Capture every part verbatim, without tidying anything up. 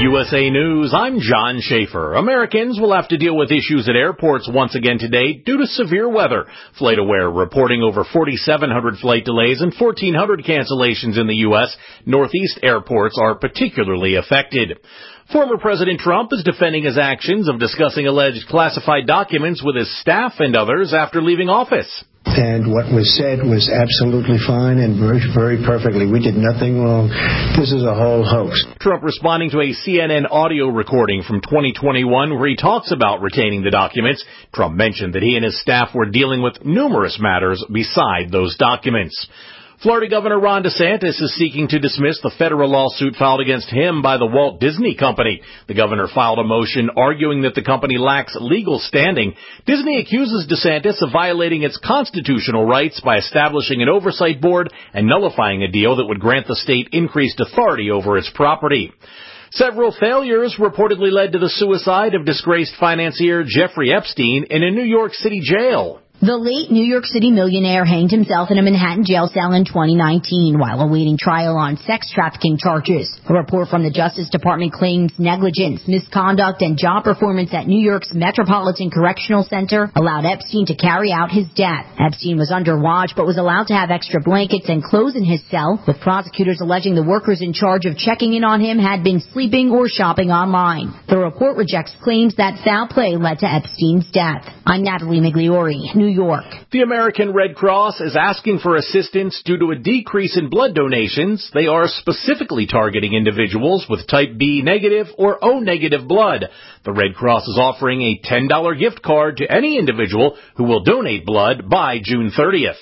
U S A News, I'm John Schaefer. Americans will have to deal with issues at airports once again today due to severe weather. FlightAware reporting over forty-seven hundred flight delays and fourteen hundred cancellations in the U S. Northeast airports are particularly affected. Former President Trump is defending his actions of discussing alleged classified documents with his staff and others after leaving office. And what was said was absolutely fine and very, very perfectly. We did nothing wrong. This is a whole hoax. Trump responding to a C N N audio recording from twenty twenty-one where he talks about retaining the documents. Trump mentioned that he and his staff were dealing with numerous matters beside those documents. Florida Governor Ron DeSantis is seeking to dismiss the federal lawsuit filed against him by the Walt Disney Company. The governor filed a motion arguing that the company lacks legal standing. Disney accuses DeSantis of violating its constitutional rights by establishing an oversight board and nullifying a deal that would grant the state increased authority over its property. Several failures reportedly led to the suicide of disgraced financier Jeffrey Epstein in a New York City jail. The late New York City millionaire hanged himself in a Manhattan jail cell in twenty nineteen while awaiting trial on sex trafficking charges. A report from the Justice Department claims negligence, misconduct, and job performance at New York's Metropolitan Correctional Center allowed Epstein to carry out his death. Epstein was under watch but was allowed to have extra blankets and clothes in his cell, with prosecutors alleging the workers in charge of checking in on him had been sleeping or shopping online. The report rejects claims that foul play led to Epstein's death. I'm Natalie Migliori, New York. The American Red Cross is asking for assistance due to a decrease in blood donations. They are specifically targeting individuals with type B negative or O negative blood. The Red Cross is offering a ten dollars gift card to any individual who will donate blood by June thirtieth.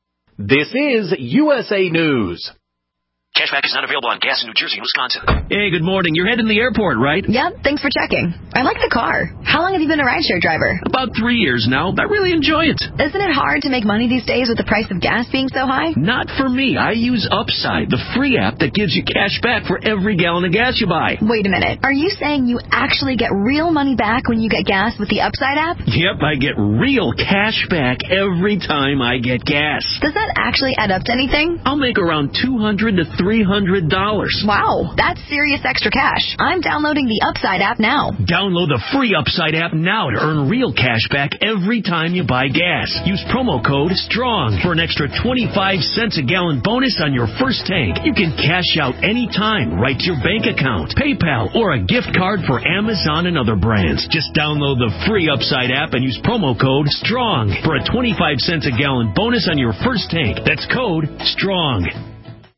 This is U S A News. Cashback is not available on gas in New Jersey and Wisconsin. Hey, good morning. You're heading to the airport, right? Yep, thanks for checking. I like the car. How long have you been a rideshare driver? About three years now. I really enjoy it. Isn't it hard to make money these days with the price of gas being so high? Not for me. I use Upside, the free app that gives you cash back for every gallon of gas you buy. Wait a minute. Are you saying you actually get real money back when you get gas with the Upside app? Yep, I get real cash back every time I get gas. Does that actually add up to anything? I'll make around two hundred to three hundred dollars. Wow, that's serious extra cash. I'm downloading the Upside app now. Download the free Upside app now to earn real cash back every time you buy gas. Use promo code STRONG for an extra twenty-five cents a gallon bonus on your first tank. You can cash out anytime right to your bank account, PayPal, or a gift card for Amazon and other brands. Just download the free Upside app and use promo code STRONG for a twenty-five cents a gallon bonus on your first tank. That's code STRONG.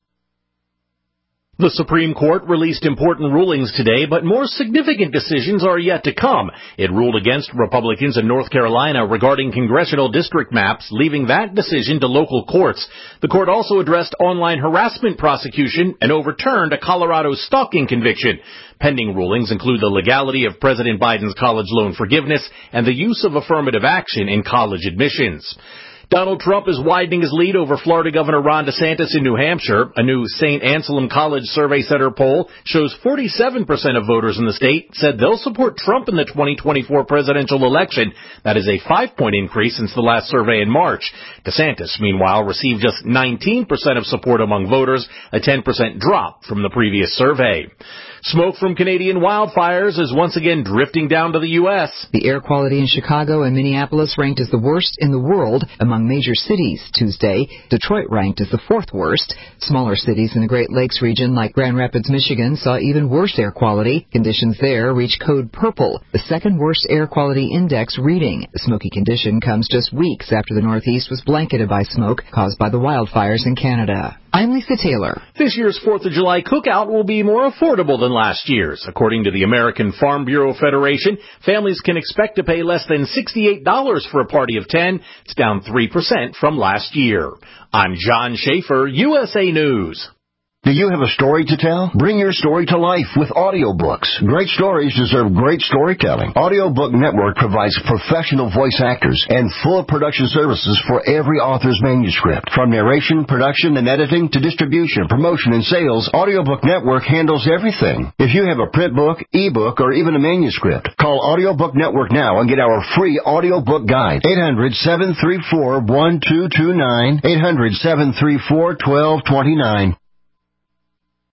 The Supreme Court released important rulings today, but more significant decisions are yet to come. It ruled against Republicans in North Carolina regarding congressional district maps, leaving that decision to local courts. The court also addressed online harassment prosecution and overturned a Colorado stalking conviction. Pending rulings include the legality of President Biden's college loan forgiveness and the use of affirmative action in college admissions. Donald Trump is widening his lead over Florida Governor Ron DeSantis in New Hampshire. A new Saint Anselm College Survey Center poll shows forty-seven percent of voters in the state said they'll support Trump in the twenty twenty-four presidential election. That is a five-point increase since the last survey in March. DeSantis, meanwhile, received just nineteen percent of support among voters, a ten percent drop from the previous survey. Smoke from Canadian wildfires is once again drifting down to the U S. The air quality in Chicago and Minneapolis ranked as the worst in the world among major cities Tuesday. Detroit ranked as the fourth worst. Smaller cities in the Great Lakes region like Grand Rapids, Michigan saw even worse air quality. Conditions there reached code purple, the second worst air quality index reading. The smoky condition comes just weeks after the Northeast was blanketed by smoke caused by the wildfires in Canada. I'm Lisa Taylor. This year's fourth of July cookout will be more affordable than last year's. According to the American Farm Bureau Federation, families can expect to pay less than sixty-eight dollars for a party of ten. It's down three percent from last year. I'm John Schaefer, U S A News. Do you have a story to tell? Bring your story to life with audiobooks. Great stories deserve great storytelling. Audiobook Network provides professional voice actors and full production services for every author's manuscript. From narration, production, and editing to distribution, promotion, and sales, Audiobook Network handles everything. If you have a print book, ebook, or even a manuscript, call Audiobook Network now and get our free audiobook guide. eight hundred, seven three four, one two two nine, eight hundred, seven three four, one two two nine.